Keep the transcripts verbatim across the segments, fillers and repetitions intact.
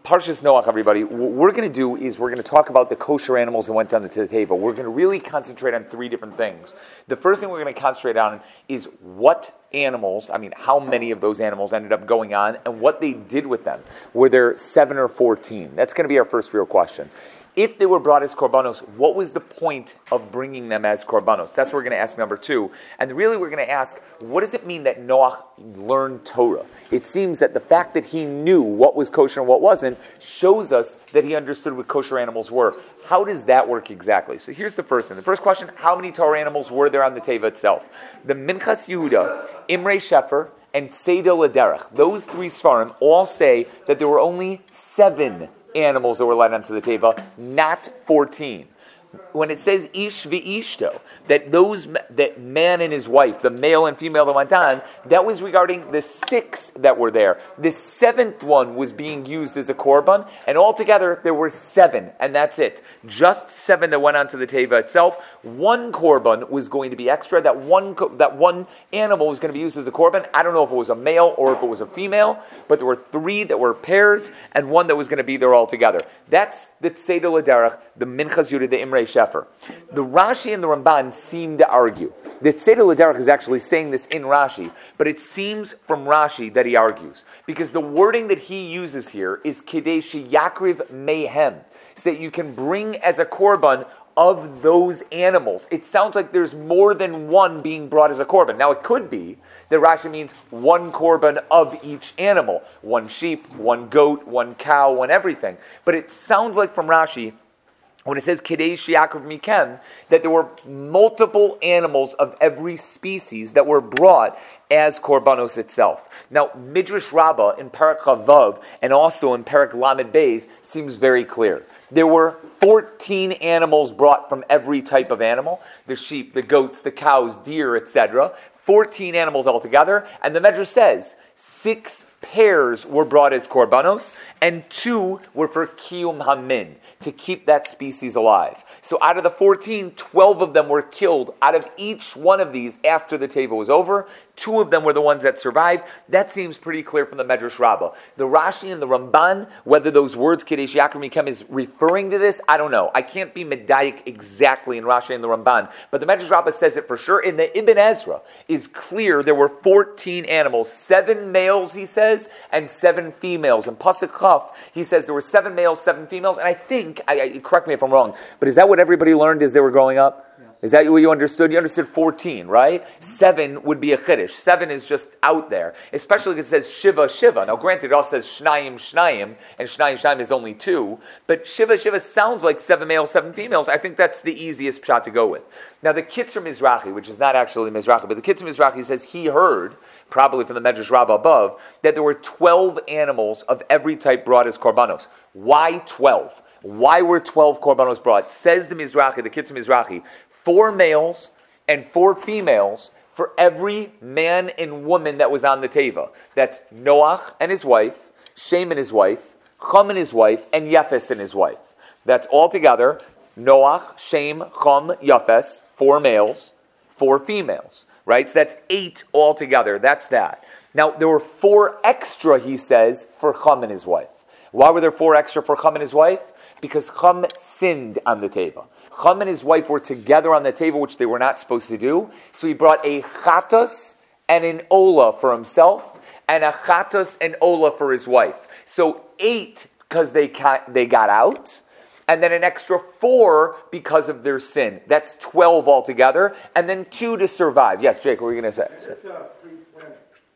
Parshas Noach, everybody. What we're going to do is we're going to talk about the kosher animals that went down to the table. We're going to really concentrate on three different things. The first thing we're going to concentrate on is what animals, I mean, how many of those animals ended up going on and what they did with them. Were there seven or fourteen? That's going to be our first real question. If they were brought as korbanos, what was the point of bringing them as korbanos? That's what we're going to ask number two. And really we're going to ask, what does it mean that Noach learned Torah? It seems that the fact that he knew what was kosher and what wasn't shows us that he understood what kosher animals were. How does that work exactly? So here's the first thing. The first question, how many Torah animals were there on the Teva itself? The Minchas Yehuda, Imrei Shefer, and Seidel Lederach, those three Sfarim all say that there were only seven animals that were led onto the teva, not fourteen. When it says ish v'ishto, that those that man and his wife, the male and female that went on, that was regarding the six that were there. The seventh one was being used as a korban, and altogether there were seven, and that's it. Just seven that went onto the teva itself. One korban was going to be extra. That one that one animal was going to be used as a korban. I don't know if it was a male or if it was a female, but there were three that were pairs, and one that was going to be there all together. That's the Tzedel Aderech, the Minchas Yehuda, the Imrei Shefer. The Rashi and the Ramban seem to argue. The Tzedel Aderech is actually saying this in Rashi, but it seems from Rashi that he argues. Because the wording that he uses here is Kedei Sheyakriv Mehem, so that you can bring as a korban of those animals. It sounds like there's more than one being brought as a korban. Now it could be that Rashi means one korban of each animal. One sheep, one goat, one cow, one everything. But it sounds like from Rashi, when it says Kedei Sheyakriv Mikem, that there were multiple animals of every species that were brought as korbanos itself. Now, Midrash Rabbah in Perek Chavav and also in Perek Lamed Beis seems very clear. There were fourteen animals brought from every type of animal. The sheep, the goats, the cows, deer, et cetera. fourteen animals altogether. And the Medrash says six pairs were brought as korbanos and two were for kiyum hamin, to keep that species alive. So out of the fourteen, twelve of them were killed out of each one of these after the teva was over. Two of them were the ones that survived. That seems pretty clear from the Medrash Rabbah. The Rashi and the Ramban, whether those words Kedei Sheyakriv Mikem is referring to this, I don't know. I can't be medayik exactly in Rashi and the Ramban, but the Medrash Rabbah says it for sure. In the Ibn Ezra is clear there were fourteen animals, seven males, he says, and seven females. In Pasuk Chaf, he says there were seven males, seven females, and I think, I, I, correct me if I'm wrong, but is that what everybody learned as they were growing up? Yeah. Is that what you understood? You understood fourteen, right? Seven would be a chiddush. Seven is just out there, especially because it says Shiva, Shiva. Now granted, it also says Shnayim, Shnayim, and Shnayim, Shnayim is only two, but Shiva, Shiva sounds like seven males, seven females. I think that's the easiest shot to go with. Now the Kitzur Mizrahi, which is not actually Mizrahi, but the Kitzur Mizrahi says he heard, probably from the Medrash Rabbah above, that there were twelve animals of every type brought as korbanos. Why twelve? Why were twelve korbanos brought? Says the Mizrahi, the Kitzur Mizrahi, four males and four females for every man and woman that was on the teva. That's Noach and his wife, Shem and his wife, Chum and his wife, and Yefes and his wife. That's all together Noach, Shem, Chum, Yefes, four males, four females. Right? So that's eight altogether. That's that. Now, there were four extra, he says, for Chum and his wife. Why were there four extra for Chum and his wife? Because Chum sinned on the teva. Chum and his wife were together on the table, which they were not supposed to do. So he brought a chatos and an ola for himself, and a chatos and ola for his wife. So eight because they they got out, and then an extra four because of their sin. That's twelve altogether, and then two to survive. Yes, Jake, what were you going to say? That's, uh, pre-planning.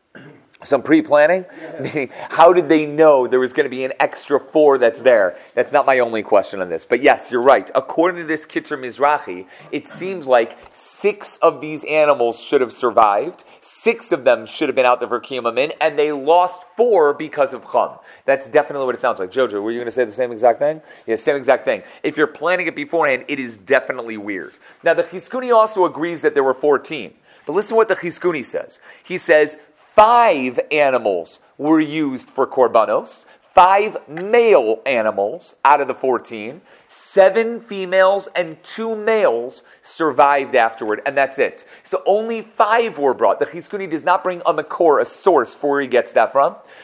Some pre-planning? Yeah. How did they know there was going to be an extra four that's there? That's not my only question on this. But yes, you're right. According to this Kitzur Mizrahi, it seems like six of these animals should have survived. Six of them should have been out there for Kiyum Amin, and they lost four because of Chum. That's definitely what it sounds like. Jojo, were you going to say the same exact thing? Yeah, same exact thing. If you're planning it beforehand, it is definitely weird. Now, the Chizkuni also agrees that there were fourteen. But listen to what the Chizkuni says. He says, five animals were used for korbanos, five male animals out of the fourteen, seven females and two males survived afterward, and that's it. So only five were brought. The Chizkuni does not bring a makor, a source, for where he gets that from.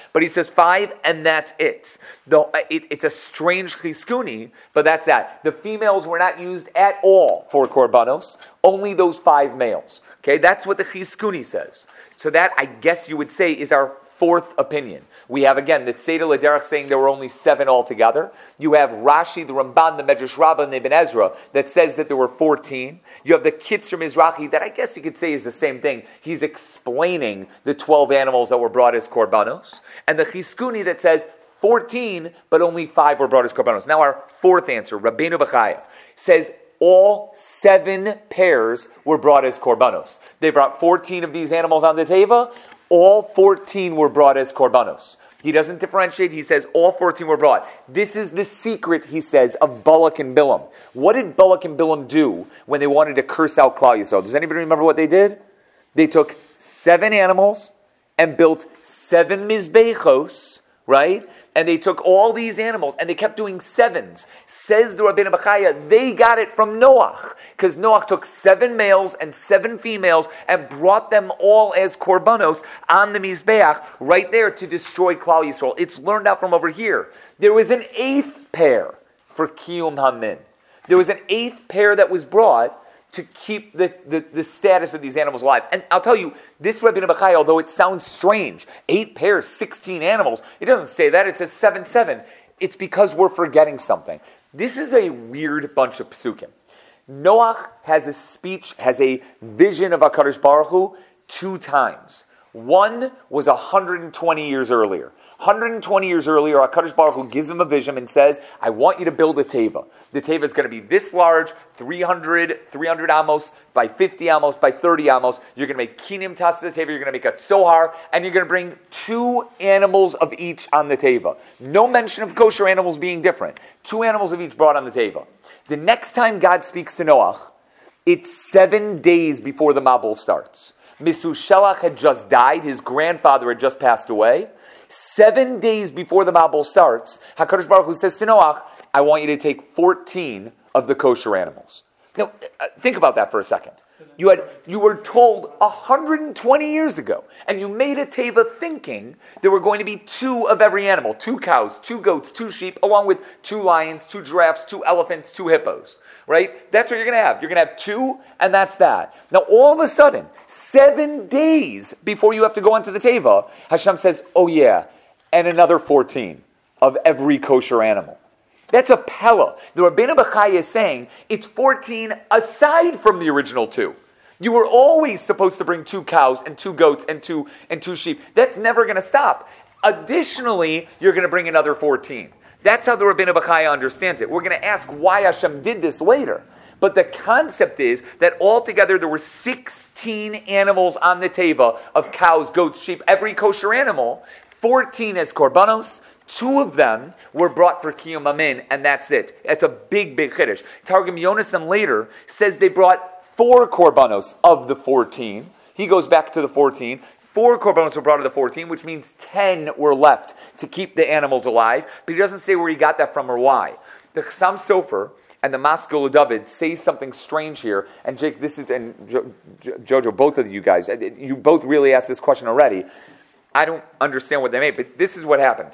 but he says five, and that's it. The, it it's a strange chiskuni, but that's that. The females were not used at all for korbanos, only those five males. Okay, that's what the chiskuni says. So that, I guess you would say, is our fourth opinion. We have, again, the Tzedel L'derech saying there were only seven altogether. You have Rashi, the Ramban, the Medrash Rabbah, and the Ibn Ezra that says that there were fourteen. You have the Kitzur Mizrahi that I guess you could say is the same thing. He's explaining the twelve animals that were brought as korbanos. And the Chiskuni that says fourteen, but only five were brought as korbanos. Now our fourth answer, Rabbeinu Bechaya, says all seven pairs were brought as korbanos. They brought fourteen of these animals on the teva. All fourteen were brought as korbanos. He doesn't differentiate. He says all fourteen were brought. This is the secret, he says, of Balak and Bilam. What did Balak and Bilam do when they wanted to curse out Klal Yisrael? Does anybody remember what they did? They took seven animals and built seven mizbechos, right? And they took all these animals and they kept doing sevens. Says the Rabbeinu Bechaya, they got it from Noach. Because Noach took seven males and seven females and brought them all as korbanos on the Mizbeach right there to destroy Klal Yisrael. It's learned out from over here. There was an eighth pair for Kiyum Hamin. There was an eighth pair that was brought to keep the, the, the status of these animals alive. And I'll tell you, this Rabbeinu Bechaya, although it sounds strange, eight pairs, sixteen animals, it doesn't say that, it says seven, seven. It's because we're forgetting something. This is a weird bunch of psukim. Noach has a speech, has a vision of HaKadosh Baruch Hu two times. One was one hundred twenty years earlier. one hundred twenty years earlier, HaKadosh Baruch Hu gives him a vision and says, I want you to build a teva. The teva is going to be this large, three hundred, three hundred amos, by fifty amos, by thirty amos. You're going to make kinim tas the teva, you're going to make a tzohar, and you're going to bring two animals of each on the teva. No mention of kosher animals being different. Two animals of each brought on the teva. The next time God speaks to Noach, it's seven days before the Mabul starts. Mesushelach had just died, his grandfather had just passed away. Seven days before the Mabul starts, HaKadosh Baruch Hu says to Noach, I want you to take fourteen of the kosher animals. Now, think about that for a second. You had you were told one hundred twenty years ago, and you made a teva thinking there were going to be two of every animal, two cows, two goats, two sheep, along with two lions, two giraffes, two elephants, two hippos. Right? That's what you're going to have. You're going to have two, and that's that. Now, all of a sudden, seven days before you have to go onto the teva, Hashem says, oh yeah, and another fourteen of every kosher animal. That's a pella. The Rabbeinu Bechaya is saying it's fourteen aside from the original two. You were always supposed to bring two cows and two goats and two and two sheep. That's never going to stop. Additionally, you're going to bring another fourteen. That's how the Rabbeinu Bechaya understands it. We're going to ask why Hashem did this later. But the concept is that altogether there were sixteen animals on the teva of cows, goats, sheep, every kosher animal, fourteen as korbanos. Two of them were brought for Kiyum Amin, and that's it. It's a big, big chiddush. Targum Yonasan later says they brought four korbanos of the fourteen. He goes back to the fourteen. Four korbanos were brought of the fourteen, which means ten were left to keep the animals alive. But he doesn't say where he got that from or why. The Chassam Sofer and the Maskil David say something strange here. And Jake, this is, and jo- jo- Jojo, both of you guys, you both really asked this question already. I don't understand what they made, but this is what happened.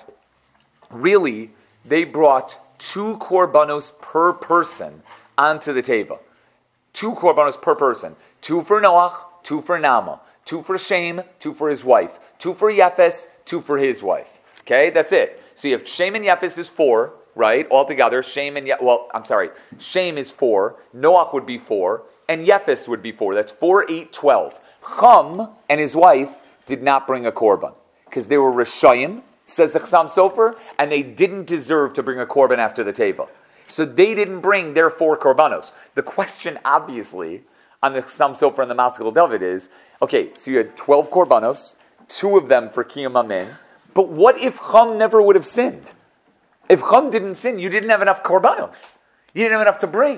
Really, they brought two korbanos per person onto the teva. Two korbanos per person. Two for Noach, two for Nama. Two for Shem, two for his wife. Two for Yefes, two for his wife. Okay, that's it. So you have Shem and Yefes is four, right? Altogether, Shem and Ye- well, I'm sorry, Shem is four. Noach would be four, and Yefes would be four. That's four, eight, twelve. Chum and his wife did not bring a korban because they were Rishayim, says the Chassam Sofer, and they didn't deserve to bring a korban after the teva. So they didn't bring their four korbanos. The question, obviously, on the Chassam Sofer and the Maskil David is, okay, so you had twelve korbanos, two of them for Kiyum Amin, but what if Chum never would have sinned? If Chum didn't sin, you didn't have enough korbanos. You didn't have enough to bring.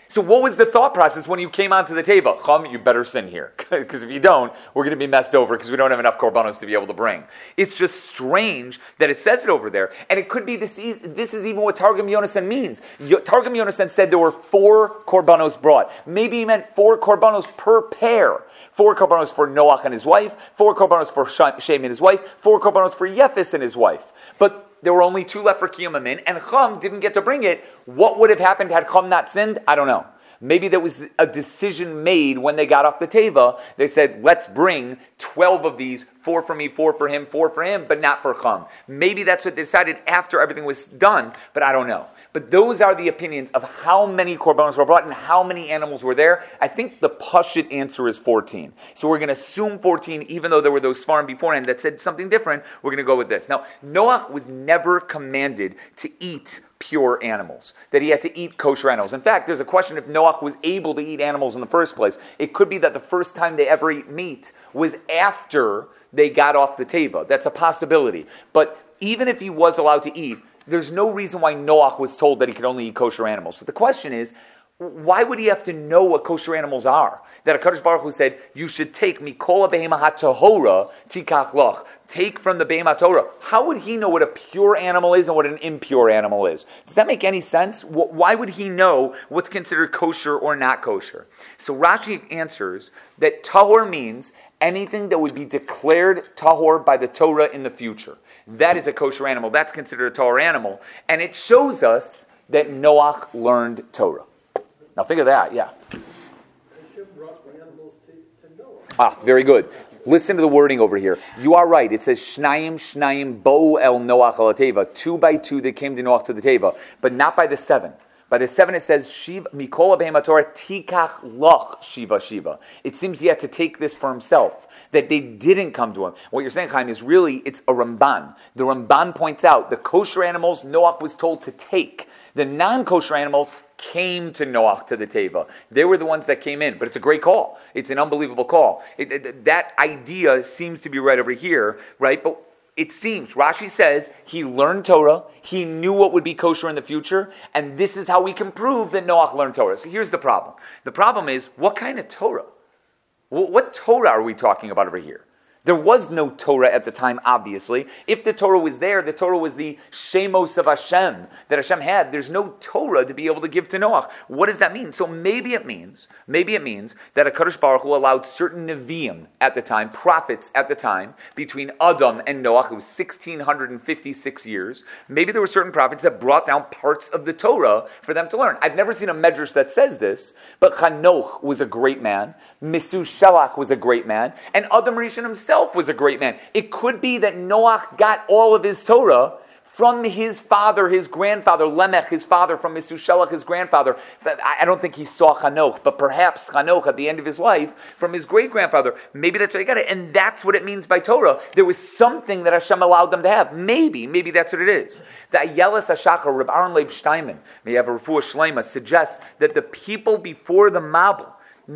So what was the thought process when you came onto the table? Chum, you better sin here. Because if you don't, we're going to be messed over because we don't have enough korbanos to be able to bring. It's just strange that it says it over there. And it could be this, this is even what Targum Yonasan means. Targum Yonasan said there were four korbanos brought. Maybe he meant four korbanos per pair. Four korbanos for Noach and his wife, four korbanos for Shem and his wife, four korbanos for Yefes and his wife. But there were only two left for Kiyamamin, and Chum didn't get to bring it. What would have happened had Chum not sinned? I don't know. Maybe there was a decision made when they got off the teva. They said, let's bring twelve of these, four for me, four for him, four for him, but not for Chum. Maybe that's what they decided after everything was done, but I don't know. But those are the opinions of how many korbanos were brought and how many animals were there. I think the pashut answer is fourteen. So we're going to assume fourteen, even though there were those svarim beforehand that said something different. We're going to go with this. Now, Noach was never commanded to eat pure animals, that he had to eat kosher animals. In fact, there's a question if Noach was able to eat animals in the first place. It could be that the first time they ever eat meat was after they got off the teva. That's a possibility. But even if he was allowed to eat, there's no reason why Noach was told that he could only eat kosher animals. So the question is, why would he have to know what kosher animals are? That HaKadosh Baruch Hu said, you should take mikol behema hatahora tikach loch. Take from the behema Torah. How would he know what a pure animal is and what an impure animal is? Does that make any sense? Why would he know what's considered kosher or not kosher? So Rashi answers that tahor means anything that would be declared tahor by the Torah in the future. That is a kosher animal. That's considered a tahor animal. And it shows us that Noach learned Torah. Now think of that, yeah. Ah, very good. Listen to the wording over here. You are right. It says, Shnayim, Shnayim, Bo el Noach al teva. Two by two they came to Noach to the teva, but not by the seven. By the seven it says, Shiva, Mikola behema Torah, tikach loch Shiva Shiva. It seems he had to take this for himself, that they didn't come to him. What you're saying, Chaim, is really, it's a Ramban. The Ramban points out, the kosher animals Noach was told to take. The non-kosher animals came to Noach to the teva. They were the ones that came in, but it's a great call. It's an unbelievable call. It, it, that idea seems to be right over here, right? But it seems, Rashi says, he learned Torah, he knew what would be kosher in the future, and this is how we can prove that Noach learned Torah. So here's the problem. The problem is, what kind of Torah? What, what Torah are we talking about over here? There was no Torah at the time, obviously. If the Torah was there, the Torah was the Shemos of Hashem that Hashem had. There's no Torah to be able to give to Noach. What does that mean? So maybe it means, maybe it means that HaKadosh Baruch Hu allowed certain Nevi'im at the time, prophets at the time, between Adam and Noach, it was sixteen fifty-six years. Maybe there were certain prophets that brought down parts of the Torah for them to learn. I've never seen a medrash that says this, but Chanoch was a great man, Mesushelach was a great man, and Adam Rishon himself was a great man. It could be that Noach got all of his Torah from his father, his grandfather, Lemech, his father, from Mesushelach, his grandfather. I don't think he saw Chanoch, but perhaps Chanoch at the end of his life from his great-grandfather. Maybe that's what he got it. And that's what it means by Torah. There was something that Hashem allowed them to have. Maybe, maybe that's what it is. The Ayeles HaShachar, Reb Aaron Leib Steinman, may have a refuah shlema, suggests that the people before the Mabul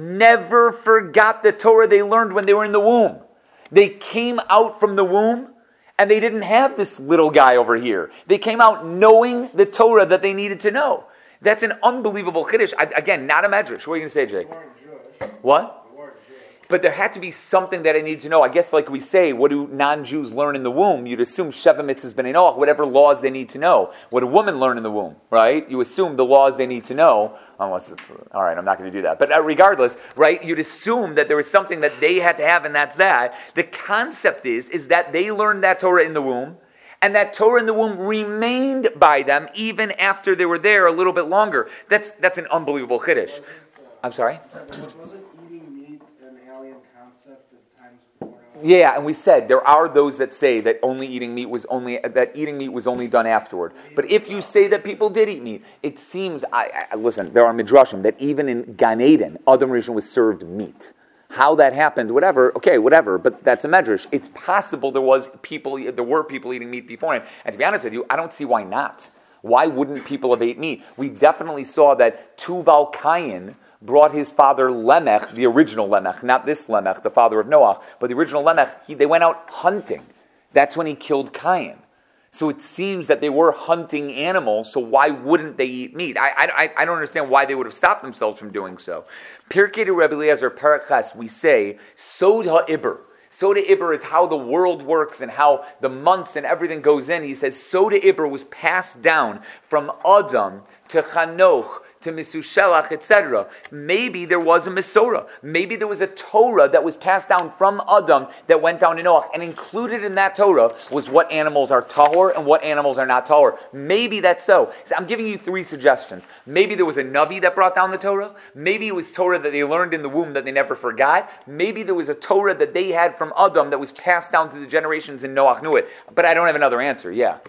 never forgot the Torah they learned when they were in the womb. They came out from the womb, and they didn't have this little guy over here. They came out knowing the Torah that they needed to know. That's an unbelievable chiddush. I, again, not a medrash. What are you going to say, Jake? What? But there had to be something that I need to know. I guess like we say, what do non-Jews learn in the womb? You'd assume Sheva Mitzvahs B'nai Noach, whatever laws they need to know. What do women learn in the womb, right? You assume the laws they need to know, unless it's, all right, I'm not going to do that. But regardless, right, you'd assume that there was something that they had to have, and that's that. The concept is, is that they learned that Torah in the womb, and that Torah in the womb remained by them even after they were there a little bit longer. That's that's an unbelievable chiddush. I'm sorry? Yeah, and we said there are those that say that only eating meat was only that eating meat was only done afterward. But if you say that people did eat meat, it seems. I, I listen. There are midrashim that even in Gan Eden, Adam Rishon was served meat. How that happened, whatever. Okay, whatever. But that's a medrash. It's possible there was people. There were people eating meat beforehand. And to be honest with you, I don't see why not. Why wouldn't people have ate meat? We definitely saw that Tuval Cain brought his father Lemech, the original Lemech, not this Lemech, the father of Noach, but the original Lemech, he, they went out hunting. That's when he killed Cain. So it seems that they were hunting animals, so why wouldn't they eat meat? I I, I don't understand why they would have stopped themselves from doing so. Pirkei de Rebbe Eliezer Parachas, we say, Sod ha'Iber. Sod ha'Iber is how the world works and how the months and everything goes in. He says Sod ha'Iber was passed down from Adam to Chanoch, to Misushelach, et cetera. Maybe there was a Mesorah. Maybe there was a Torah that was passed down from Adam that went down to Noach. And included in that Torah was what animals are tahor and what animals are not tahor. Maybe that's so. So I'm giving you three suggestions. Maybe there was a Navi that brought down the Torah. Maybe it was Torah that they learned in the womb that they never forgot. Maybe there was a Torah that they had from Adam that was passed down to the generations and Noach knew it. But I don't have another answer. Yeah.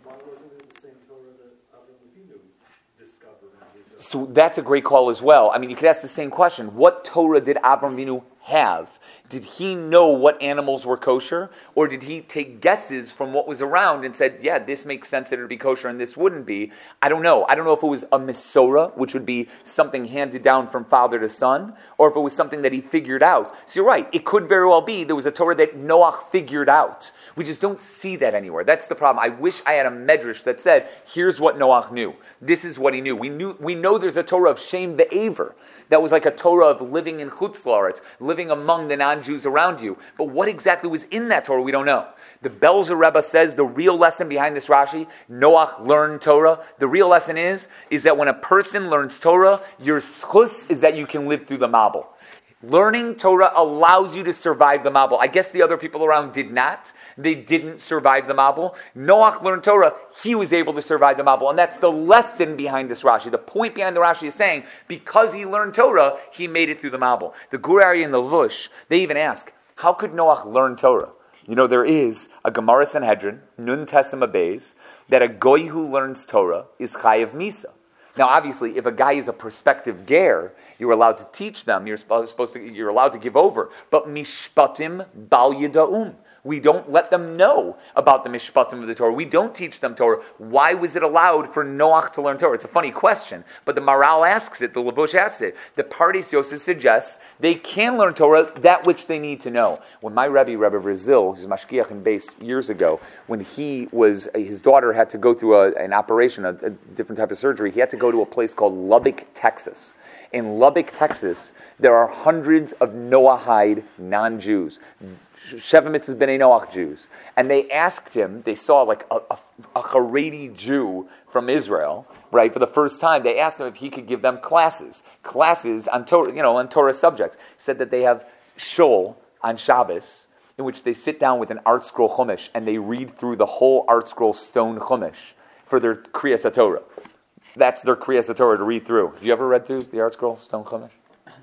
So that's a great call as well. I mean, you could ask the same question. What Torah did Avram Avinu have? Did he know what animals were kosher? Or did he take guesses from what was around and said, yeah, this makes sense that it would be kosher and this wouldn't be? I don't know. I don't know if it was a Mesorah, which would be something handed down from father to son, or if it was something that he figured out. So you're right. It could very well be there was a Torah that Noach figured out. We just don't see that anywhere. That's the problem. I wish I had a medrash that said, here's what Noach knew. This is what he knew. We knew. We know there's a Torah of Shem Be'aver. That was like a Torah of living in Chutz La'aretz, living among the non-Jews around you. But what exactly was in that Torah, we don't know. The Belzer Rebbe says the real lesson behind this Rashi, Noach learned Torah. The real lesson is, is that when a person learns Torah, your schus is that you can live through the Mabul. Learning Torah allows you to survive the Mabul. I guess the other people around did not. They didn't survive the Mabul. Noach learned Torah. He was able to survive the Mabul. And that's the lesson behind this Rashi. The point behind the Rashi is saying, because he learned Torah, he made it through the Mabul. The Gur Aryeh and the Lush, they even ask, how could Noach learn Torah? You know, there is a Gemara Sanhedrin, Nun Tesem Abeis, that a goy who learns Torah is chayav misa. Now, obviously, if a guy is a prospective ger, you're allowed to teach them. You're supposed to. You're allowed to give over. But mishpatim bal yida'um. We don't let them know about the mishpatim of the Torah. We don't teach them Torah. Why was it allowed for Noach to learn Torah? It's a funny question, but the Maral asks it, the Lavush asks it. The Pardes Yosef suggests they can learn Torah, that which they need to know. When my Rebbe, Rebbe Brazil, who's Mashkiach in Beis years ago, when he was, his daughter had to go through a, an operation, a, a different type of surgery, he had to go to a place called Lubbock, Texas. In Lubbock, Texas, there are hundreds of Noahide non-Jews, Sheva Mitzvahs B'nai Noach Jews. And they asked him, they saw like a, a, a Haredi Jew from Israel, right, for the first time. They asked him if he could give them classes, classes on Torah, you know, on Torah subjects. He said that they have shul on Shabbos, in which they sit down with an art scroll Chumash, and they read through the whole art scroll stone Chumash for their Kriyas HaTorah. That's their Kriyas HaTorah to read through. Have you ever read through the art scroll stone Chumash?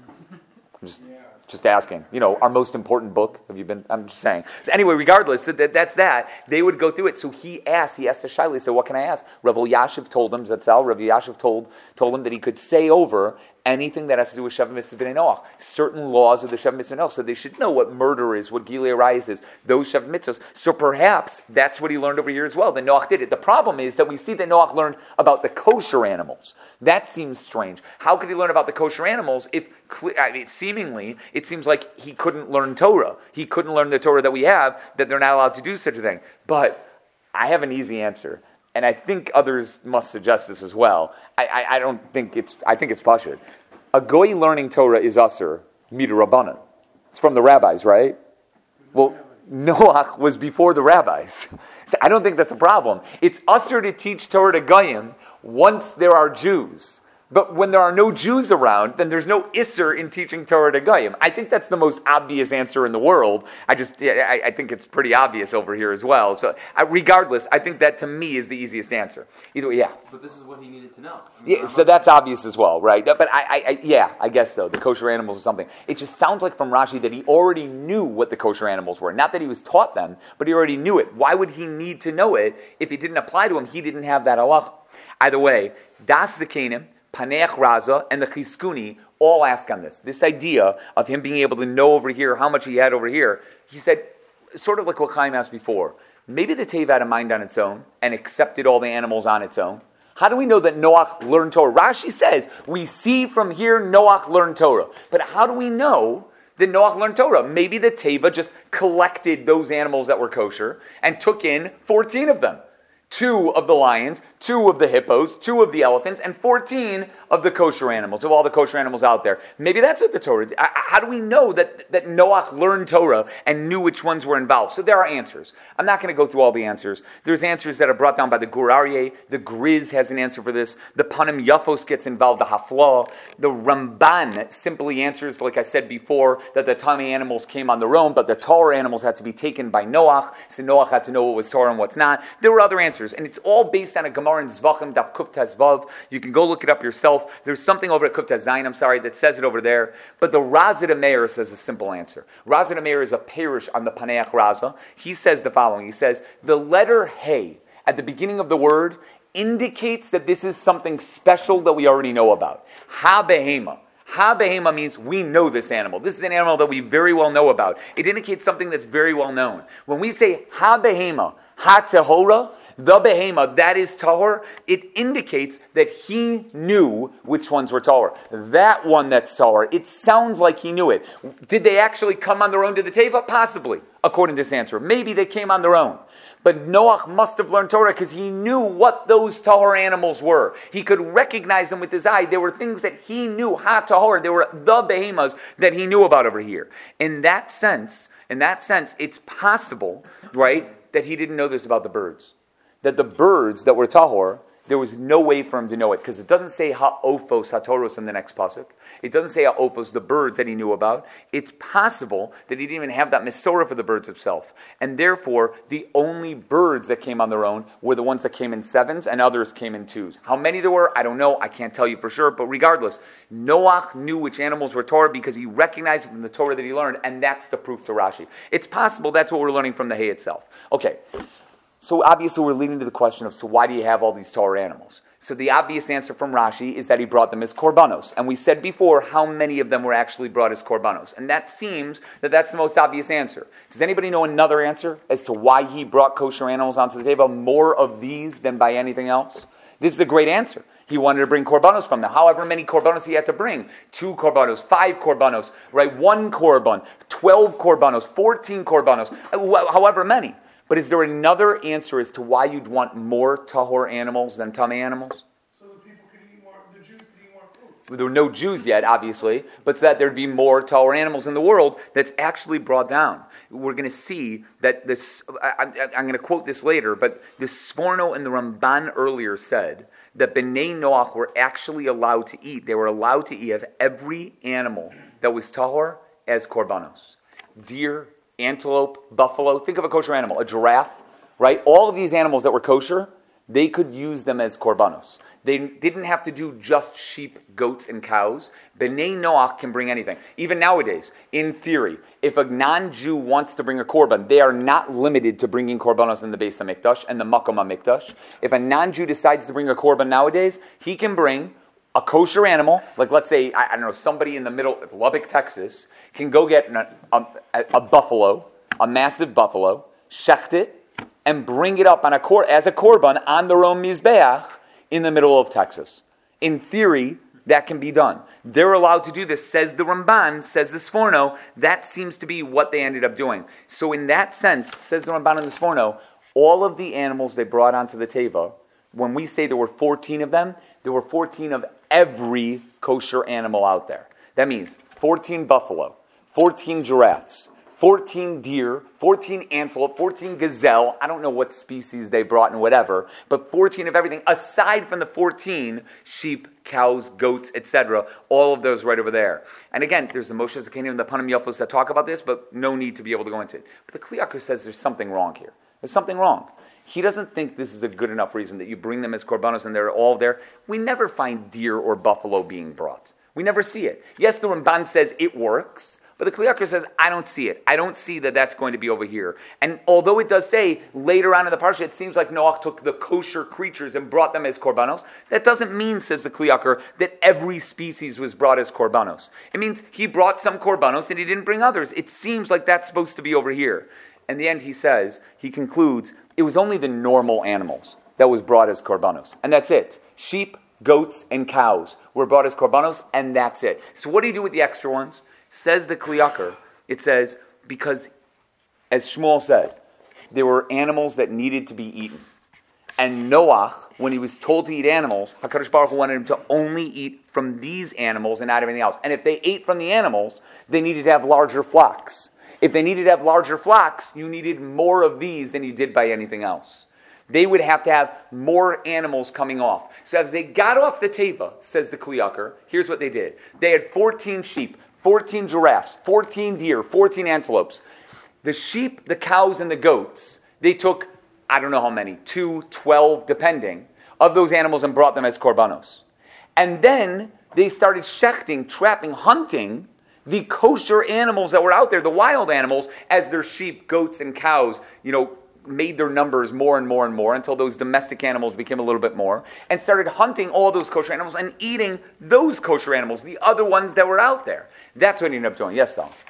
I'm just... Yeah. Just asking. You know, our most important book. Have you been? I'm just saying. So anyway, regardless, that, that's that. They would go through it. So he asked, he asked the Shaila, he said, what can I ask? Rav Elyashiv told him, Zatzal, Rav Elyashiv told, told him that he could say over anything that has to do with Sheva Mitzvah B'nai Noach. Certain laws of the Sheva Mitzvah Noach. So they should know what murder is, what Gilei Arayis is, those Sheva Mitzvahs. So perhaps that's what he learned over here as well, that Noach did it. The problem is that we see that Noach learned about the kosher animals. That seems strange. How could he learn about the kosher animals if, I mean, seemingly, it seems like he couldn't learn Torah. He couldn't learn the Torah that we have, that they're not allowed to do such a thing. But I have an easy answer. And I think others must suggest this as well. I, I, I don't think it's, I think it's pashut. A goy learning Torah is usher, midrabanan. It's from the rabbis, right? Well, Noach was before the rabbis. So I don't think that's a problem. It's usher to teach Torah to goyim once there are Jews. But when there are no Jews around, then there's no isser in teaching Torah to goyim. I think that's the most obvious answer in the world. I just, I, I think it's pretty obvious over here as well. So, I, regardless, I think that to me is the easiest answer. Either way, yeah. But this is what he needed to know. I mean, yeah, so that's obvious as well, right? But I, I, I, yeah, I guess so. The kosher animals or something. It just sounds like from Rashi that he already knew what the kosher animals were. Not that he was taught them, but he already knew it. Why would he need to know it if it didn't apply to him? He didn't have that halacha. Either way, Das Zakenim, Paneach Raza, and the Chizkuni all ask on this. This idea of him being able to know over here how much he had over here, he said, sort of like what Chaim asked before, maybe the Teva had a mind on its own and accepted all the animals on its own. How do we know that Noach learned Torah? Rashi says, we see from here Noach learned Torah. But how do we know that Noach learned Torah? Maybe the Teva just collected those animals that were kosher and took in fourteen of them. two of the lions, two of the hippos, two of the elephants, and fourteen of the kosher animals, of all the kosher animals out there. Maybe that's what the Torah did. How do we know that, that Noach learned Torah and knew which ones were involved? So there are answers. I'm not going to go through all the answers. There's answers that are brought down by the Gur Aryeh. The Griz has an answer for this. The Panim Yafos gets involved, the Haflah. The Ramban simply answers, like I said before, that the tiny animals came on their own, but the Torah animals had to be taken by Noach, so Noach had to know what was Torah and what's not. There were other answers, and it's all based on a Gemara in Zvachim, Daf Kuf Tes Vav. You can go look it up yourself. There's something over at Kuf Tes Zayin, I'm sorry, that says it over there, but the Razid Meir says a simple answer. Razid Meir is a parish on the Paneach Raza. He says the following. He says, the letter Hey at the beginning of the word indicates that this is something special that we already know about. Ha Behema. Ha Behema means we know this animal. This is an animal that we very well know about. It indicates something that's very well known. When we say Ha Behema, Ha Tehora, the Behema, that is Tahor, it indicates that he knew which ones were Tahor. That one that's Tahor, it sounds like he knew it. Did they actually come on their own to the Teva? Possibly, according to this answer. Maybe they came on their own. But Noach must have learned Torah because he knew what those Tahor animals were. He could recognize them with his eye. There were things that he knew, Ha Tahor, there were the Behemas that he knew about over here. In that sense, in that sense, it's possible, right, that he didn't know this about the birds. That the birds that were Tahor, there was no way for him to know it, because it doesn't say ha'ophos, ha'toros in the next pasuk. It doesn't say ha'ophos, the birds that he knew about. It's possible that he didn't even have that Mesorah for the birds himself. And therefore, the only birds that came on their own were the ones that came in sevens, and others came in twos. How many there were, I don't know, I can't tell you for sure, but regardless, Noach knew which animals were Torah because he recognized it from the Torah that he learned, and that's the proof to Rashi. It's possible that's what we're learning from the Hay itself. Okay. So obviously we're leading to the question of, so why do you have all these Torah animals? So the obvious answer from Rashi is that he brought them as korbanos. And we said before how many of them were actually brought as korbanos. And that seems that that's the most obvious answer. Does anybody know another answer as to why he brought kosher animals onto the table, more of these than by anything else? This is a great answer. He wanted to bring korbanos from them. However many korbanos he had to bring. Two korbanos, five korbanos, right? One korban, twelve korbanos, fourteen korbanos, however many. But is there another answer as to why you'd want more tahor animals than tamei animals? So the people could eat more, the Jews could eat more food. There were no Jews yet, obviously, but so that there'd be more tahor animals in the world that's actually brought down. We're going to see that this, I, I, I'm going to quote this later, but the Sforno and the Ramban earlier said that Bnei Noach were actually allowed to eat. They were allowed to eat of every animal that was tahor as korbanos. Deer, antelope, buffalo. Think of a kosher animal, a giraffe, right? All of these animals that were kosher, they could use them as korbanos. They didn't have to do just sheep, goats, and cows. Bnei Noach can bring anything. Even nowadays, in theory, if a non-Jew wants to bring a korban, they are not limited to bringing korbanos in the Beis HaMikdash and the Makom HaMikdash. If a non-Jew decides to bring a korban nowadays, he can bring a kosher animal, like let's say, I, I don't know, somebody in the middle of Lubbock, Texas, can go get a, a, a buffalo, a massive buffalo, shecht it, and bring it up on a kor, as a korban on their own mizbeach in the middle of Texas. In theory, that can be done. They're allowed to do this, says the Ramban, says the Sforno. That seems to be what they ended up doing. So in that sense, says the Ramban and the Sforno, all of the animals they brought onto the teva, when we say there were fourteen of them, there were fourteen of every kosher animal out there. That means fourteen buffalo, fourteen giraffes, fourteen deer, fourteen antelope, fourteen gazelle. I don't know what species they brought and whatever, but fourteen of everything, aside from the fourteen sheep, cows, goats, et cetera. All of those right over there. And again, there's the Moshe Zakhanim and the Panim Yafos that talk about this, but no need to be able to go into it. But the Kli Yakar says there's something wrong here. There's something wrong. He doesn't think this is a good enough reason that you bring them as korbanos and they're all there. We never find deer or buffalo being brought. We never see it. Yes, the Ramban says it works, but the Kli Yakar says, I don't see it. I don't see that that's going to be over here. And although it does say later on in the parsha, it seems like Noach took the kosher creatures and brought them as korbanos. That doesn't mean, says the Kli Yakar, that every species was brought as korbanos. It means he brought some korbanos and he didn't bring others. It seems like that's supposed to be over here. In the end, he says, he concludes, it was only the normal animals that was brought as korbanos. And that's it. Sheep, goats, and cows were brought as korbanos, and that's it. So what do you do with the extra ones? Says the Kli Yakar, it says, because, as Shmuel said, there were animals that needed to be eaten. And Noach, when he was told to eat animals, HaKadosh Baruch Hu wanted him to only eat from these animals and not anything else. And if they ate from the animals, they needed to have larger flocks. If they needed to have larger flocks, you needed more of these than you did by anything else. They would have to have more animals coming off. So as they got off the teva, says the Kli Yakar, here's what they did. They had fourteen sheep, fourteen giraffes, fourteen deer, fourteen antelopes. The sheep, the cows, and the goats, they took, I don't know how many, two, twelve, depending, of those animals and brought them as korbanos. And then they started shechting, trapping, hunting the kosher animals that were out there, the wild animals, as their sheep, goats, and cows, you know, made their numbers more and more and more until those domestic animals became a little bit more, and started hunting all those kosher animals and eating those kosher animals, the other ones that were out there. That's what he ended up doing. Yes, Sal?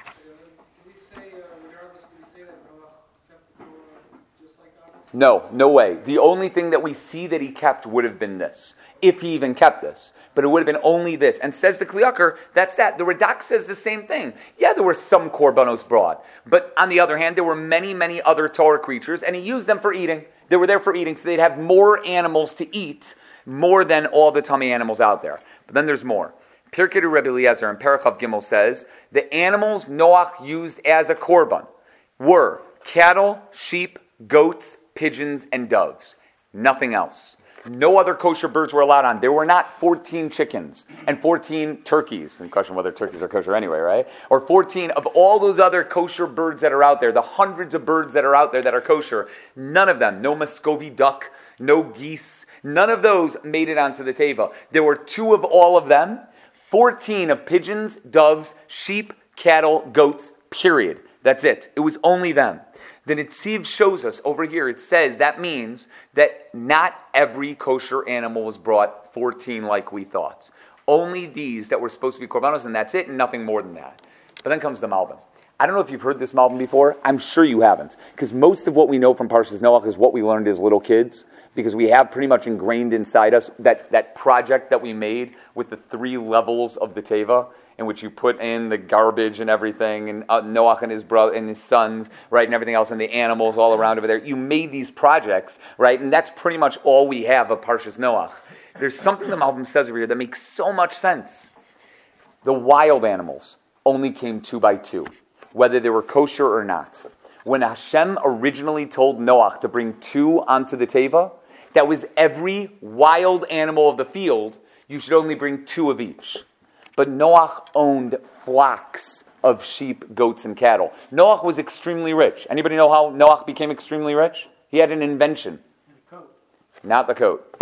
No, no way. The only thing that we see that he kept would have been this, if he even kept this. But it would have been only this. And says the Kli Yakar, that's that. The Radak says the same thing. Yeah, there were some korbanos brought. But on the other hand, there were many, many other Torah creatures, and he used them for eating. They were there for eating, so they'd have more animals to eat, more than all the tummy animals out there. But then there's more. Pirkei Rebbe Eliezer in Parachav Gimel says, the animals Noach used as a korban were cattle, sheep, goats, pigeons, and doves. Nothing else. No other kosher birds were allowed on. There were not fourteen chickens and fourteen turkeys. And question whether turkeys are kosher anyway, right? Or fourteen of all those other kosher birds that are out there, the hundreds of birds that are out there that are kosher, none of them, no Muscovy duck, no geese, none of those made it onto the teva. There were two of all of them, fourteen of pigeons, doves, sheep, cattle, goats, period. That's it. It was only them. The Netziv shows us over here, it says that means that not every kosher animal was brought fourteen like we thought. Only these that were supposed to be korbanos, and that's it, and nothing more than that. But then comes the Malbim. I don't know if you've heard this Malbim before. I'm sure you haven't. Because most of what we know from Parshas Noach is what we learned as little kids. Because we have pretty much ingrained inside us that, that project that we made with the three levels of the Teva, in which you put in the garbage and everything, and uh, Noach and his brother and his sons, right, and everything else, and the animals all around over there. You made these projects, right, and that's pretty much all we have of Parshas Noach. There's something the Malbim says over here that makes so much sense. The wild animals only came two by two, whether they were kosher or not. When Hashem originally told Noach to bring two onto the Teva, that was every wild animal of the field, you should only bring two of each. But Noach owned flocks of sheep, goats, and cattle. Noach was extremely rich. Anybody know how Noach became extremely rich? He had an invention. The coat. Not the coat.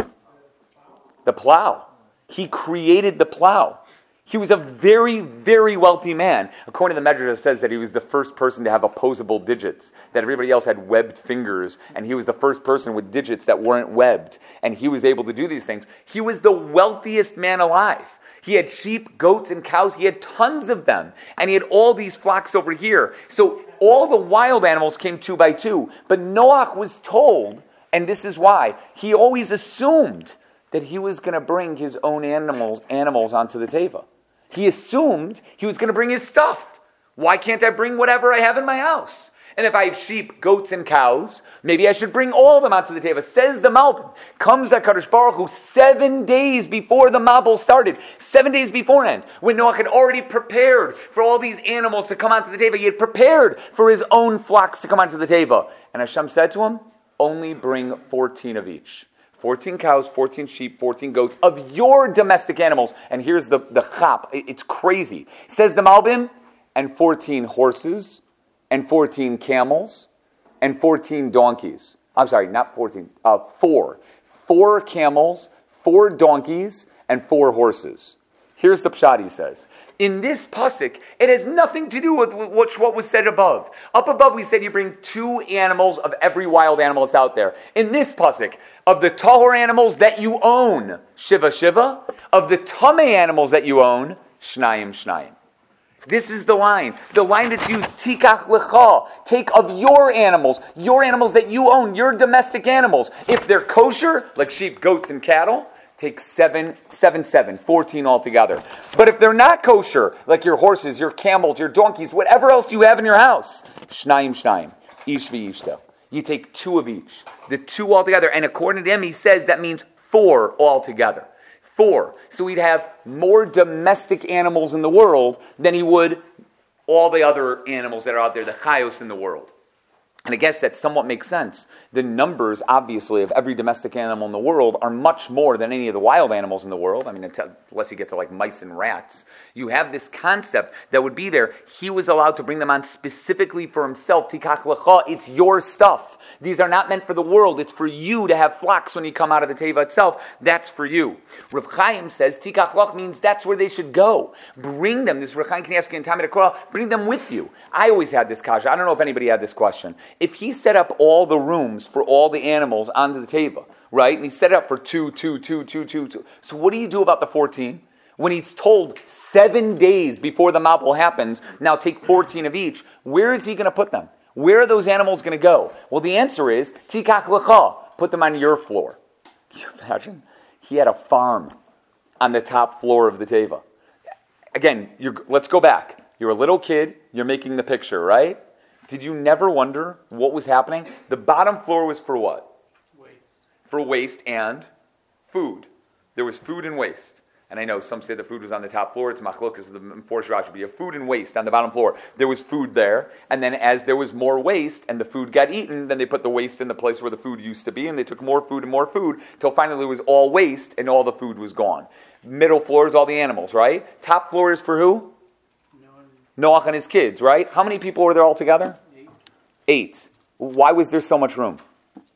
The plow. He created the plow. He was a very, very wealthy man. According to the Medrash, it says that he was the first person to have opposable digits, that everybody else had webbed fingers, and he was the first person with digits that weren't webbed, and he was able to do these things. He was the wealthiest man alive. He had sheep, goats, and cows. He had tons of them. And he had all these flocks over here. So all the wild animals came two by two. But Noach was told, and this is why, he always assumed that he was going to bring his own animals animals onto the teva. He assumed he was going to bring his stuff. Why can't I bring whatever I have in my house? And if I have sheep, goats, and cows, maybe I should bring all of them onto the teva. Says the Malbim. Comes HaKadosh Baruch Hu seven days before the Mabul started. Seven days beforehand. When Noach had already prepared for all these animals to come onto the teva. He had prepared for his own flocks to come onto the teva. And Hashem said to him, only bring fourteen of each. fourteen cows, fourteen sheep, fourteen goats of your domestic animals. And here's the, the chap. It's crazy. Says the Malbim, and fourteen horses, and fourteen camels, and fourteen donkeys. I'm sorry, not fourteen, uh, four. Four camels, four donkeys, and four horses. Here's the pshat, he says. In this pasuk, it has nothing to do with what, what was said above. Up above, we said you bring two animals of every wild animal that's out there. In this pasuk, of the tahor animals that you own, shiva shiva. Of the tamei animals that you own, shnayim shnayim. This is the line. The line that's used, tikach lecha. Take of your animals, your animals that you own, your domestic animals. If they're kosher, like sheep, goats, and cattle, take seven, seven, seven, fourteen altogether. But if they're not kosher, like your horses, your camels, your donkeys, whatever else you have in your house, shnayim, shnayim, ish v'ishta. You take two of each. The two altogether. And according to him, he says that means four altogether. Four. So he'd have more domestic animals in the world than he would all the other animals that are out there, the chayos in the world. And I guess that somewhat makes sense. The numbers, obviously, of every domestic animal in the world are much more than any of the wild animals in the world. I mean, unless you get to like mice and rats. You have this concept that would be there. He was allowed to bring them on specifically for himself. Tikach lecha, it's your stuff. These are not meant for the world. It's for you to have flocks when you come out of the teva itself. That's for you. Rav Chaim says, Tikach lech means that's where they should go. Bring them, this Rav Chaim Kanievsky and Talmid HaKorah, bring them with you. I always had this kasha. I don't know if anybody had this question. If he set up all the rooms for all the animals onto the teva, right? And he set it up for two, two, two, two, two, two. So what do you do about the fourteen? When he's told seven days before the mabul happens, now take fourteen of each, where is he going to put them? Where are those animals going to go? Well, the answer is, Tikach lecha, put them on your floor. Can you imagine? He had a farm on the top floor of the teva. Again, you're, let's go back. You're a little kid, you're making the picture, right? Did you never wonder what was happening? The bottom floor was for what? Waste. For waste and food. There was food and waste. And I know some say the food was on the top floor. It's machlokas, the enforced Rashi, be a food and waste on the bottom floor. There was food there, and then as there was more waste and the food got eaten, then they put the waste in the place where the food used to be, and they took more food and more food, till finally it was all waste and all the food was gone. Middle floor is all the animals, right? Top floor is for who? Noach and his kids, right? How many people were there all together? Eight. Eight. Why was there so much room?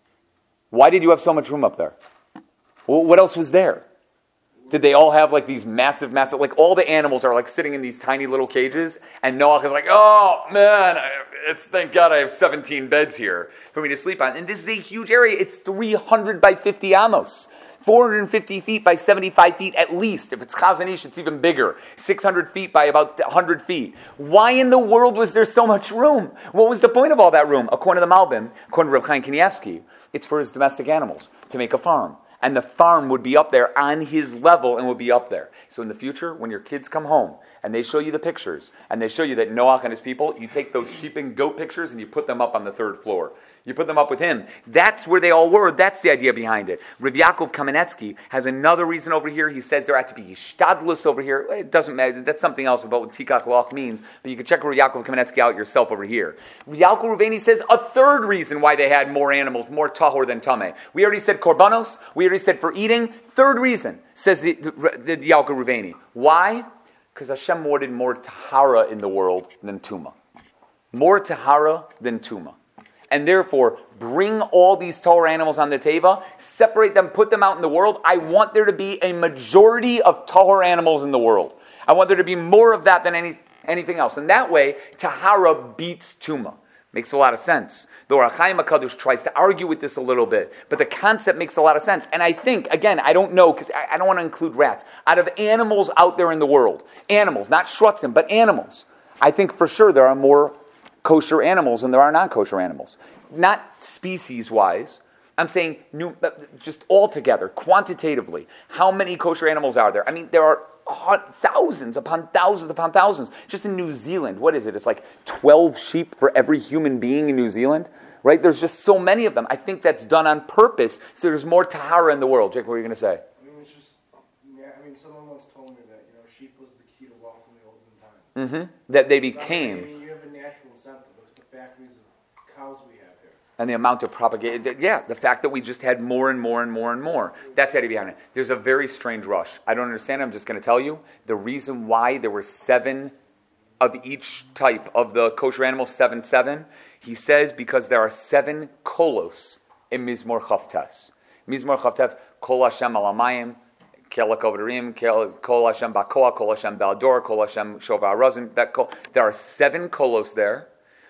Why did you have so much room up there? Well, what else was there? Did they all have like these massive, massive, like all the animals are like sitting in these tiny little cages, and Noach is like, oh man, it's thank God I have seventeen beds here for me to sleep on. And this is a huge area. It's three hundred by fifty amos. four hundred fifty feet by seventy-five feet at least. If it's Chazon Ish, it's even bigger. six hundred feet by about one hundred feet. Why in the world was there so much room? What was the point of all that room? According to the Malbim, according to Rav Chaim Kanievsky, it's for his domestic animals, to make a farm. And the farm would be up there on his level and would be up there. So in the future, when your kids come home and they show you the pictures, and they show you that Noach and his people, you take those sheep and goat pictures and you put them up on the third floor. You put them up with him. That's where they all were. That's the idea behind it. Rabbi Yaakov Kamenetsky has another reason over here. He says there had to be Yishtadlus over here. It doesn't matter. That's something else about what Tikach lech means. But you can check Rabbi Yaakov Kamenetsky out yourself over here. Rabbi Yaakov Ruveni says a third reason why they had more animals, more tahor than tameh. We already said korbanos. We already said for eating. Third reason, says the, the, the Yaakov Ruveni. Why? Because Hashem wanted more tahara in the world than tuma. More tahara than tuma. And therefore, bring all these Torah animals on the teva, separate them, put them out in the world. I want there to be a majority of Torah animals in the world. I want there to be more of that than any, anything else. And that way, Tahara beats Tuma. Makes a lot of sense. The Ohr HaChaim HaKadosh tries to argue with this a little bit, but the concept makes a lot of sense. And I think, again, I don't know, because I, I don't want to include rats. Out of animals out there in the world, animals, not shrutzim, but animals, I think for sure there are more kosher animals than there are non-kosher animals. Not species-wise. I'm saying new, just altogether, quantitatively. How many kosher animals are there? I mean, there are thousands upon thousands upon thousands. Just in New Zealand, what is it? It's like twelve sheep for every human being in New Zealand. Right? There's just so many of them. I think that's done on purpose, so there's more tahara in the world. Jake, what are you going to say? I mean, it's just, yeah, I mean, someone once told me that, you know, sheep was the key to wealth in the olden times. Mm-hmm. That they So, I became. mean, I mean, you have a natural incentive. Look at the factories of cows we have here. And the amount of propagation, yeah, the fact that we just had more and more and more and more. That's the idea behind it. There's a very strange rush. I don't understand it. I'm just going to tell you. The reason why there were seven of each type of the kosher animals, seven, seven, he says because there are seven kolos in Mizmor Chavtes. Mizmor Chavtes, Kol Hashem Alamayim, Kel HaKovarim, Kol Hashem Bakoa, Kol Hashem Baldor, Kol Hashem Shova Razin. There are seven kolos there.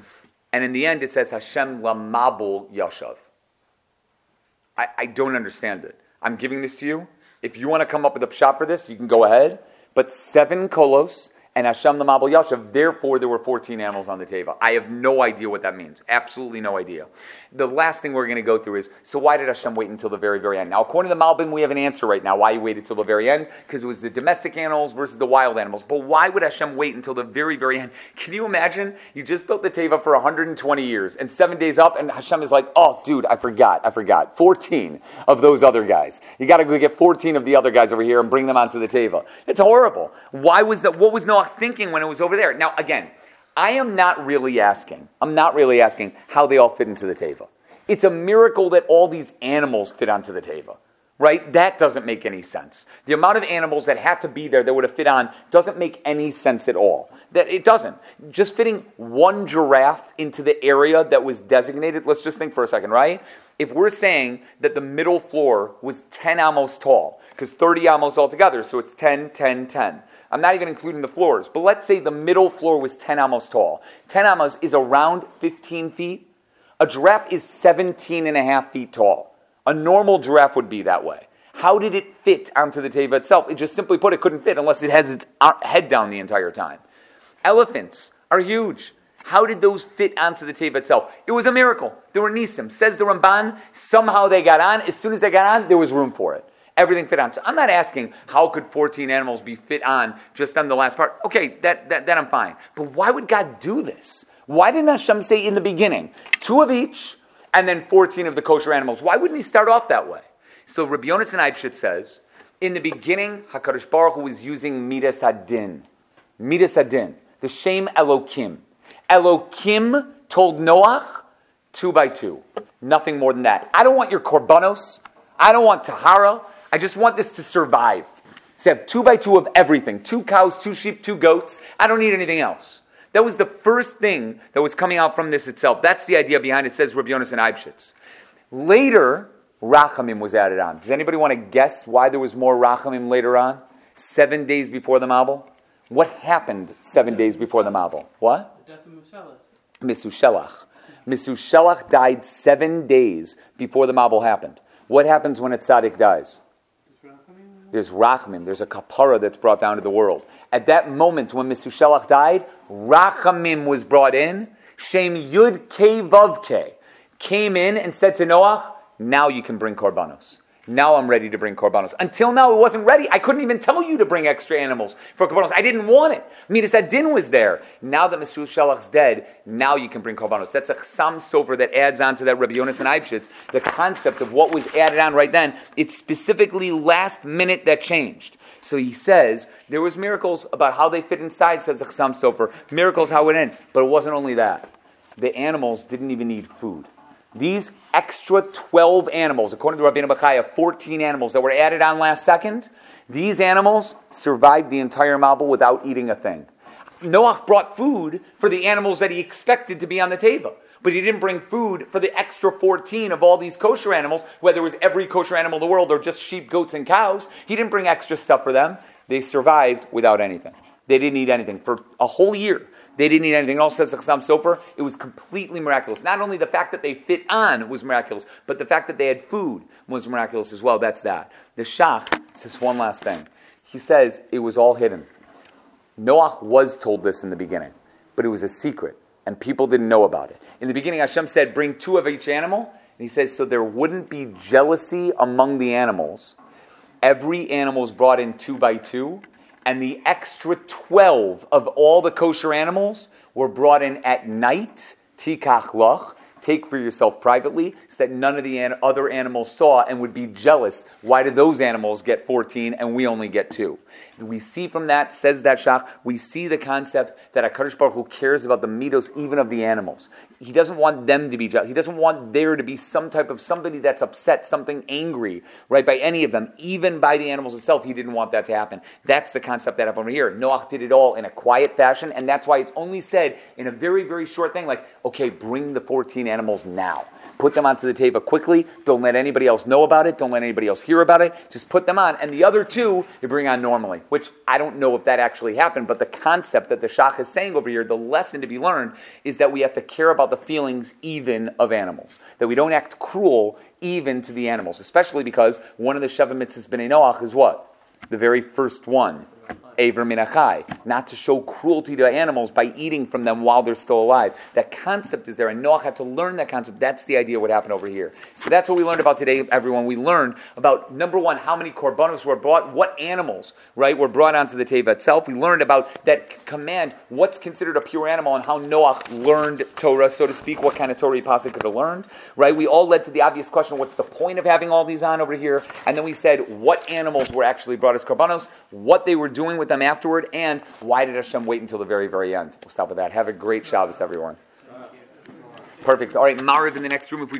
And in the end, it says Hashem Lamabul Yashav. I, I don't understand it. I'm giving this to you. If you want to come up with a pshat for this, you can go ahead. But seven kolos, and Hashem the Mabul Yashav, therefore there were fourteen animals on the teva. I have no idea what that means. Absolutely no idea. The last thing we're going to go through is, so why did Hashem wait until the very, very end? Now, according to Malbim, we have an answer right now why he waited till the very end, because it was the domestic animals versus the wild animals. But why would Hashem wait until the very, very end? Can you imagine? You just built the teva for one hundred twenty years, and seven days up, and Hashem is like, oh, dude, I forgot, I forgot. fourteen of those other guys. You got to go get fourteen of the other guys over here and bring them onto the teva. It's horrible. Why was that? What was Noah thinking when it was over there? Now, again, I am not really asking, I'm not really asking how they all fit into the teva. It's a miracle that all these animals fit onto the teva, right? That doesn't make any sense. The amount of animals that had to be there that would have fit on doesn't make any sense at all. That it doesn't. Just fitting one giraffe into the area that was designated, let's just think for a second, right? If we're saying that the middle floor was ten amos tall, because thirty amos altogether, so it's ten, ten, ten. I'm not even including the floors, but let's say the middle floor was ten amos tall. ten amos is around fifteen feet. A giraffe is seventeen and a half feet tall. A normal giraffe would be that way. How did it fit onto the teva itself? It just simply put, it couldn't fit unless it has its head down the entire time. Elephants are huge. How did those fit onto the teva itself? It was a miracle. There were nisim. Says the Ramban, somehow they got on. As soon as they got on, there was room for it. Everything fit on. So I'm not asking how could fourteen animals be fit on just on the last part. Okay, that, that, that I'm fine. But why would God do this? Why didn't Hashem say in the beginning, two of each, and then fourteen of the kosher animals? Why wouldn't he start off that way? So Rabbi Yonasan Eibshitz says, in the beginning, HaKadosh Baruch Hu was using Midas Hadin. Midas Hadin. The Shem Elokim. Elokim told Noach, two by two. Nothing more than that. I don't want your korbanos. I don't want tahara. I just want this to survive. So have two by two of everything. Two cows, two sheep, two goats. I don't need anything else. That was the first thing that was coming out from this itself. That's the idea behind it, says Rabbi Yonasan Eibshitz. Later, Rachamim was added on. Does anybody want to guess why there was more Rachamim later on? Seven days before the Mabul? What happened seven days before the Mabul? What? The death of Mesushelach. Mesushelach. Mesushelach died seven days before the Mabul happened. What happens when a tzaddik dies? There's Rachamim. There's a kapara that's brought down to the world. At that moment when Mesushelach died, Rachamim was brought in. Shem Yud Kei Vav Kei came in and said to Noach, now you can bring korbanos. Now I'm ready to bring korbanos. Until now, it wasn't ready. I couldn't even tell you to bring extra animals for korbanos. I didn't want it. Midas Hadin was there. Now that Mesushelach's dead, now you can bring korbanos. That's a chasam sofer that adds on to that Rabbi Yonasan Eibshitz. The concept of what was added on right then, it's specifically last minute that changed. So he says, there was miracles about how they fit inside, says the chasam sofer. Miracles how it ended. But it wasn't only that. The animals didn't even need food. These extra twelve animals, according to Rabbeinu Bachaya, fourteen animals that were added on last second, these animals survived the entire Mabul without eating a thing. Noach brought food for the animals that he expected to be on the teva, but he didn't bring food for the extra fourteen of all these kosher animals, whether it was every kosher animal in the world or just sheep, goats, and cows. He didn't bring extra stuff for them. They survived without anything. They didn't eat anything for a whole year. They didn't eat anything. It all says the Chasam Sofer. It was completely miraculous. Not only the fact that they fit on was miraculous, but the fact that they had food was miraculous as well. That's that. The Shach says one last thing. He says it was all hidden. Noach was told this in the beginning, but it was a secret, and people didn't know about it. In the beginning, Hashem said, bring two of each animal, and he says, so there wouldn't be jealousy among the animals. Every animal is brought in two by two, and the extra twelve of all the kosher animals were brought in at night, tikach lach, take for yourself privately, so that none of the an- other animals saw and would be jealous. Why did those animals get fourteen and we only get two? We see from that, says that Shach, we see the concept that HaKadosh Baruch Hu cares about the midos even of the animals. He doesn't want them to be jealous. He doesn't want there to be some type of somebody that's upset, something angry, right, by any of them. Even by the animals itself, he didn't want that to happen. That's the concept that happened over here. Noach did it all in a quiet fashion, and that's why it's only said in a very, very short thing, like, okay, bring the fourteen animals now. Put them onto the teva quickly. Don't let anybody else know about it. Don't let anybody else hear about it. Just put them on. And the other two, you bring on normally, which I don't know if that actually happened, but the concept that the Shach is saying over here, the lesson to be learned, is that we have to care about the feelings even of animals. That we don't act cruel even to the animals, especially because one of the Sheva Mitzvahs B'nai Noach is what? The very first one. Aver min achai, not to show cruelty to animals by eating from them while they're still alive. That concept is there, and Noach had to learn that concept. That's the idea of what happened over here. So that's what we learned about today, everyone. We learned about, number one, how many korbanos were brought, what animals, right, were brought onto the teva itself. We learned about that command, what's considered a pure animal, and how Noach learned Torah, so to speak, what kind of Torah he possibly could have learned, right? We all led to the obvious question, what's the point of having all these on over here? And then we said what animals were actually brought as korbanos, what they were doing with them afterward, and why did Hashem wait until the very, very end? We'll stop with that. Have a great Shabbos, everyone. Perfect. All right, Mariv in the next room if we